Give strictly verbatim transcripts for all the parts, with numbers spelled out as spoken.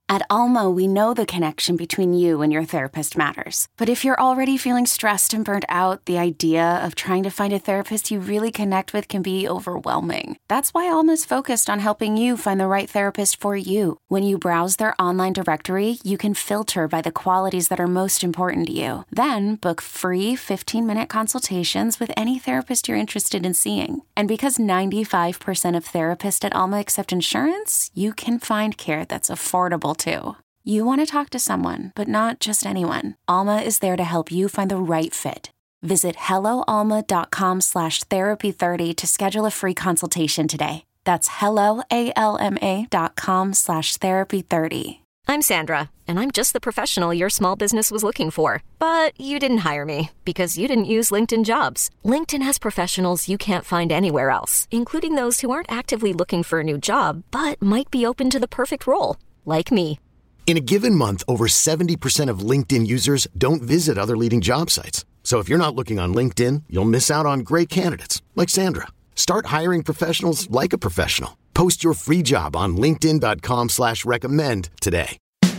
At Alma, we know the connection between you and your therapist matters. But if you're already feeling stressed and burnt out, the idea of trying to find a therapist you really connect with can be overwhelming. That's why Alma's focused on helping you find the right therapist for you. When you browse their online directory, you can filter by the qualities that are most important to you. Then book free fifteen-minute consultations with any therapist you're interested in seeing. And because ninety-five percent of therapists at Alma accept insurance, you can find care that's affordable too. You want to talk to someone, but not just anyone. Alma is there to help you find the right fit. Visit helloalma.com slash therapy30 to schedule a free consultation today. That's helloalma.com slash therapy30. I'm Sandra, and I'm just the professional your small business was looking for. But you didn't hire me because you didn't use LinkedIn Jobs. LinkedIn has professionals you can't find anywhere else, including those who aren't actively looking for a new job, but might be open to the perfect role. Like me. In a given month, over seventy percent of LinkedIn users don't visit other leading job sites. So if you're not looking on LinkedIn, you'll miss out on great candidates like Sandra. Start hiring professionals like a professional. Post your free job on linkedin.com slash recommend today.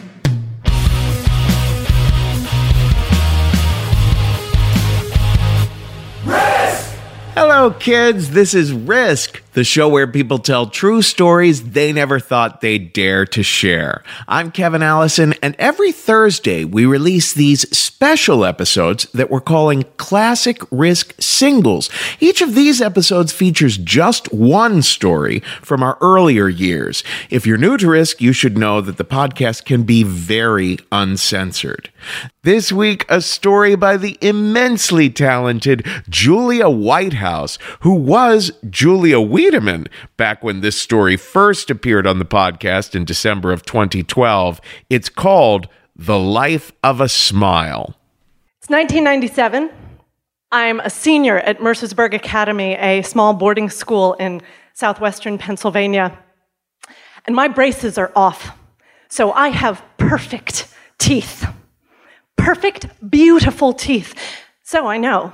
Hello, kids. This is Risk, the show where people tell true stories they never thought they'd dare to share. I'm Kevin Allison, and every Thursday we release these special episodes that we're calling Classic Risk Singles. Each of these episodes features just one story from our earlier years. If you're new to Risk, you should know that the podcast can be very uncensored. This week, a story by the immensely talented Julia Whitehouse, who was Julia Wiedemann back when this story first appeared on the podcast in December of twenty twelve. It's called The Life of a Smile. It's nineteen ninety-seven. I'm a senior at Mercersburg Academy, a small boarding school in southwestern Pennsylvania. And my braces are off, so I have perfect teeth. Perfect, beautiful teeth. So I know.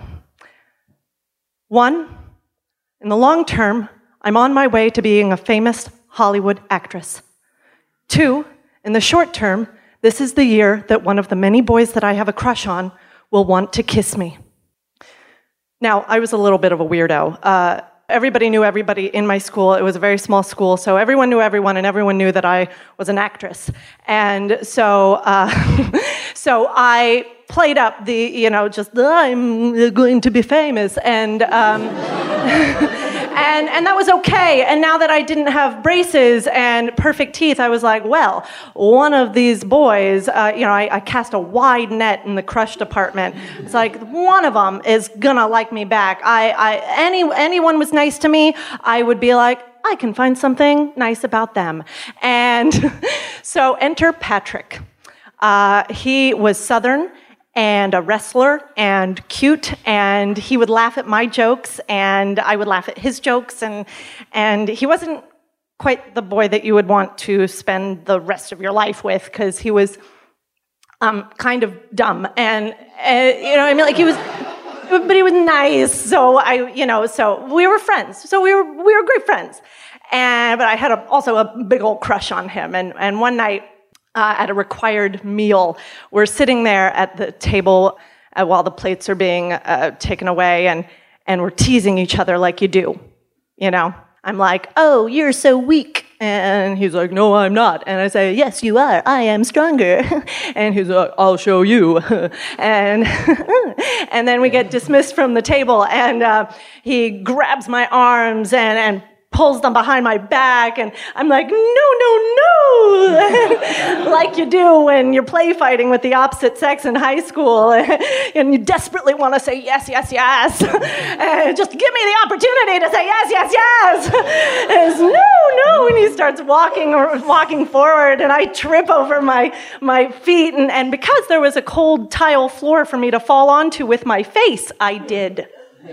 One, in the long term, I'm on my way to being a famous Hollywood actress. Two, in the short term, this is the year that one of the many boys that I have a crush on will want to kiss me. Now, I was a little bit of a weirdo. Uh, everybody knew everybody in my school. It was a very small school, so everyone knew everyone, and everyone knew that I was an actress. And so, uh, so I played up the, you know, just, I'm going to be famous, and um, and and that was okay. And now that I didn't have braces and perfect teeth, I was like, well, one of these boys, uh, you know, I, I cast a wide net in the crush department. It's like, one of them is gonna like me back. I, I any anyone was nice to me, I would be like, I can find something nice about them. And so enter Patrick. Uh, he was Southern and a wrestler and cute, and he would laugh at my jokes, and I would laugh at his jokes, and and he wasn't quite the boy that you would want to spend the rest of your life with, because he was um, kind of dumb, and uh, you know, I mean, like he was, but he was nice. So I, you know, so we were friends. So we were we were great friends, and but I had a, also a big old crush on him, and and one night. Uh, at a required meal, we're sitting there at the table uh, while the plates are being uh, taken away, and and we're teasing each other like you do, you know. I'm like, oh, you're so weak, and he's like, no, I'm not, and I say, yes, you are. I am stronger, and he's like, I'll show you, and and then we get dismissed from the table, and uh, he grabs my arms and and. pulls them behind my back, and I'm like, no, no, no, like you do when you're play fighting with the opposite sex in high school, and you desperately want to say yes, yes, yes, and just give me the opportunity to say yes, yes, yes. And it's, no, no, and he starts walking or walking forward, and I trip over my my feet, and, and because there was a cold tile floor for me to fall onto with my face, I did.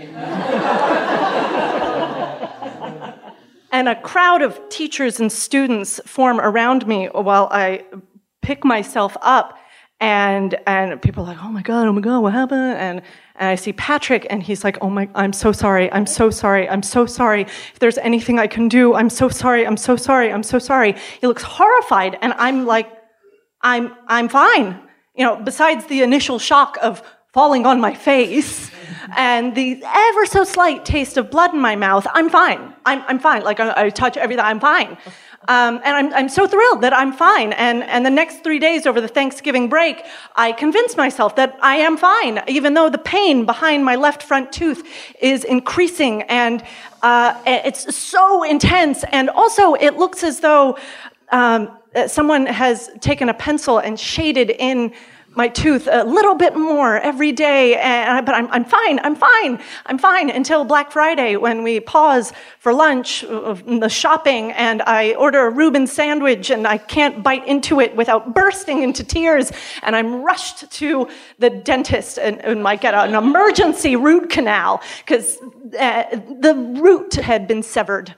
And a crowd of teachers and students form around me while I pick myself up, and and people are like, oh my God, oh my God, what happened? And and I see Patrick, and he's like, oh my, I'm so sorry, I'm so sorry, I'm so sorry. If there's anything I can do, I'm so sorry, I'm so sorry, I'm so sorry. He looks horrified, and I'm like, I'm I'm fine. You know, besides the initial shock of falling on my face and the ever so slight taste of blood in my mouth, I'm fine. I'm I'm fine. Like I, I touch everything, I'm fine. Um, and I'm I'm so thrilled that I'm fine. And and the next three days over the Thanksgiving break, I convinced myself that I am fine, even though the pain behind my left front tooth is increasing, and uh, it's so intense. And also, it looks as though um, someone has taken a pencil and shaded in my tooth a little bit more every day, and, but I'm, I'm fine, I'm fine, I'm fine until Black Friday when we pause for lunch, uh, the shopping, and I order a Reuben sandwich and I can't bite into it without bursting into tears, and I'm rushed to the dentist and, and I get an emergency root canal because uh, the root had been severed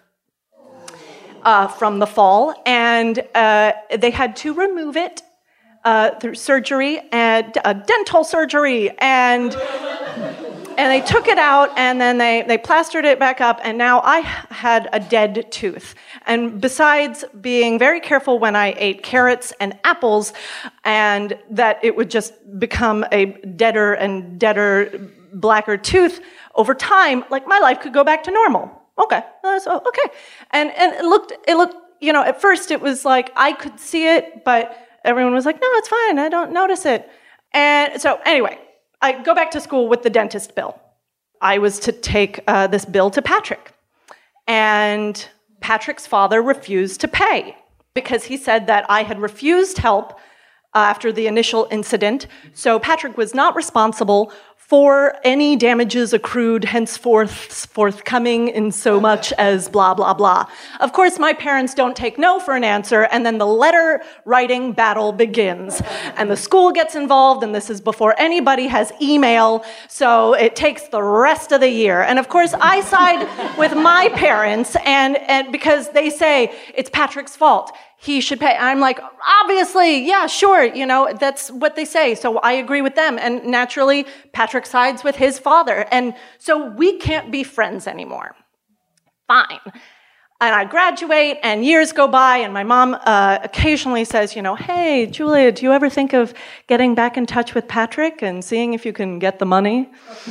uh, from the fall, and uh, they had to remove it Uh, through surgery and uh, dental surgery, and and they took it out, and then they they plastered it back up, and now I had a dead tooth. And besides being very careful when I ate carrots and apples, and that it would just become a deader and deader, blacker tooth over time, like my life could go back to normal. Okay, uh, so okay, and and it looked it looked you know at first it was like I could see it, but everyone was like, no, it's fine, I don't notice it. And so anyway, I go back to school with the dentist bill. I was to take uh, this bill to Patrick. And Patrick's father refused to pay because he said that I had refused help after the initial incident. So Patrick was not responsible for any damages accrued henceforth forthcoming in so much as blah, blah, blah. Of course, my parents don't take no for an answer, and then the letter writing battle begins. And the school gets involved, and this is before anybody has email, so it takes the rest of the year. And of course, I side with my parents, and, and because they say it's Patrick's fault. He should pay. I'm like, obviously, yeah, sure, you know, that's what they say. So I agree with them. And naturally, Patrick sides with his father. And so we can't be friends anymore. Fine. And I graduate, and years go by, and my mom uh, occasionally says, you know, hey, Julia, do you ever think of getting back in touch with Patrick and seeing if you can get the money?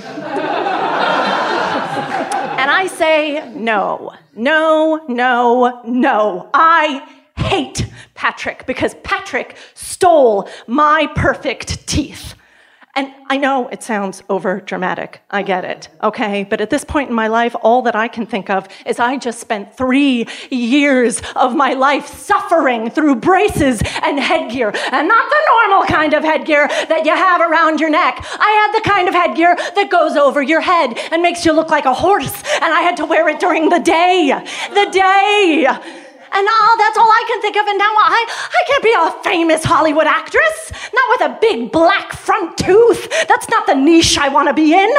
And I say, no, no, no, no. I hate Patrick because Patrick stole my perfect teeth. And I know it sounds over dramatic. I get it, okay? But at this point in my life, all that I can think of is I just spent three years of my life suffering through braces and headgear, and not the normal kind of headgear that you have around your neck. I had the kind of headgear that goes over your head and makes you look like a horse, and I had to wear it during the day. The day. And oh, that's all I can think of. And now I, I can't be a famous Hollywood actress. Not with a big black front tooth. That's not the niche I want to be in.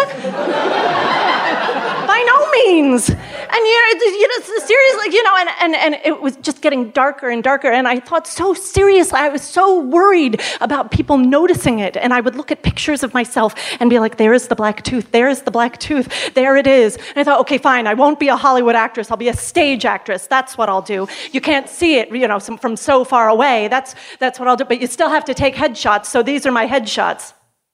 By no means. And you know, you know, seriously, you know, and, and, and it was just getting darker and darker. And I thought so seriously, I was so worried about people noticing it. And I would look at pictures of myself and be like, there is the black tooth. There is the black tooth. There it is. And I thought, okay, fine. I won't be a Hollywood actress. I'll be a stage actress. That's what I'll do. You can't see it, you know, from so far away. That's that's what I'll do. But you still have to take headshots. So these are my headshots.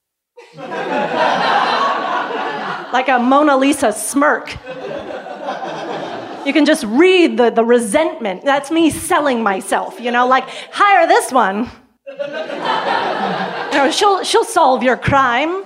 Like a Mona Lisa smirk. You can just read the, the resentment. That's me selling myself, you know, like, hire this one. You know, she'll she'll solve your crime.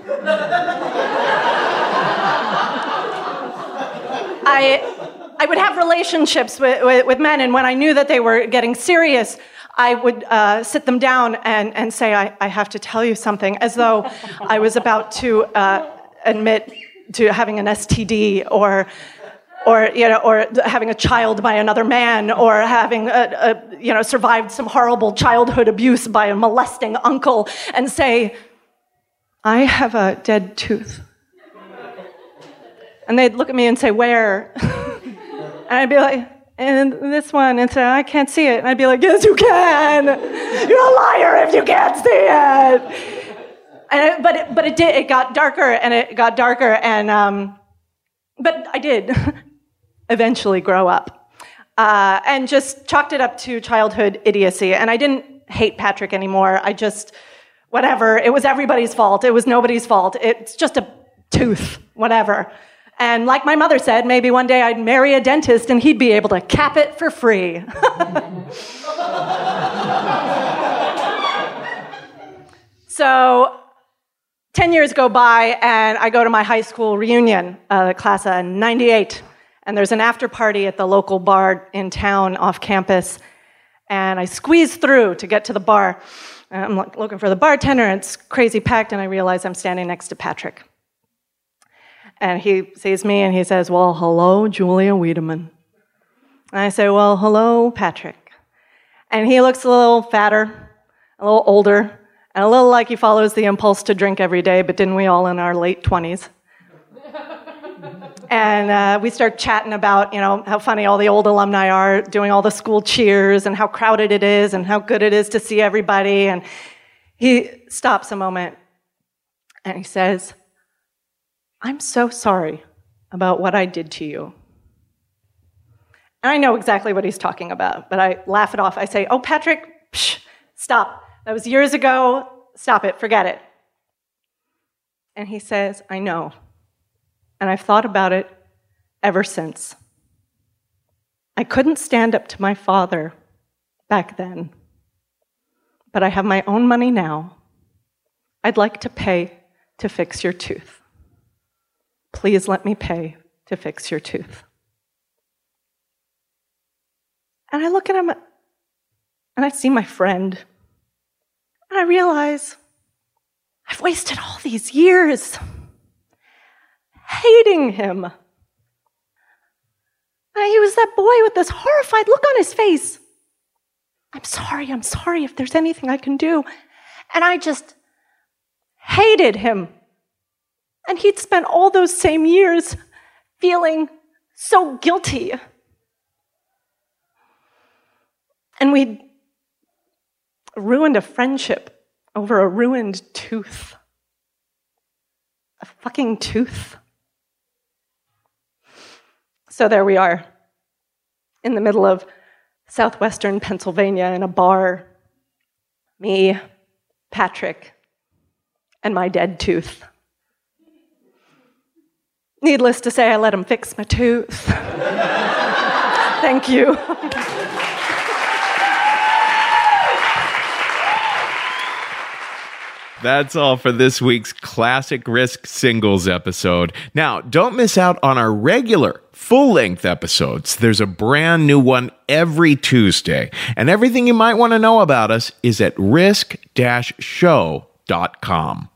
I I would have relationships with, with, with men, and when I knew that they were getting serious, I would uh, sit them down and, and say, I, I have to tell you something, as though I was about to uh, admit to having an S T D, or or you know, or having a child by another man, or having a, a, you know survived some horrible childhood abuse by a molesting uncle, and say, I have a dead tooth. And they'd look at me and say, where? And I'd be like, and this one, and say, I can't see it. And I'd be like, yes, you can. You're a liar if you can't see it. And it, but it, but it did. It got darker and it got darker, and um, but I did eventually grow up, uh, and just chalked it up to childhood idiocy. And I didn't hate Patrick anymore. I just, whatever, it was everybody's fault. It was nobody's fault. It's just a tooth, whatever. And like my mother said, maybe one day I'd marry a dentist and he'd be able to cap it for free. So ten years go by, and I go to my high school reunion, uh, the class of ninety-eight, and there's an after party at the local bar in town off campus, and I squeeze through to get to the bar. And I'm like, looking for the bartender, and it's crazy packed, and I realize I'm standing next to Patrick. And he sees me, and he says, well, hello, Julia Wiedemann. And I say, well, hello, Patrick. And he looks a little fatter, a little older, and a little like he follows the impulse to drink every day, but didn't we all in our late twenties? And uh, we start chatting about, you know, how funny all the old alumni are, doing all the school cheers, and how crowded it is, and how good it is to see everybody. And he stops a moment, and he says, I'm so sorry about what I did to you. And I know exactly what he's talking about, but I laugh it off. I say, oh, Patrick, psh, stop. That was years ago. Stop it. Forget it. And he says, I know. And I've thought about it ever since. I couldn't stand up to my father back then, but I have my own money now. I'd like to pay to fix your tooth. Please let me pay to fix your tooth. And I look at him, and I see my friend, and I realize I've wasted all these years hating him. And he was that boy with this horrified look on his face. I'm sorry, I'm sorry if there's anything I can do. And I just hated him. And he'd spent all those same years feeling so guilty. And we'd ruined a friendship over a ruined tooth. A fucking tooth. So there we are, in the middle of southwestern Pennsylvania in a bar. Me, Patrick, and my dead tooth. Needless to say, I let him fix my tooth. Thank you. That's all for this week's Classic Risk Singles episode. Now, don't miss out on our regular full-length episodes. There's a brand new one every Tuesday. And everything you might want to know about us is at risk dash show dot com.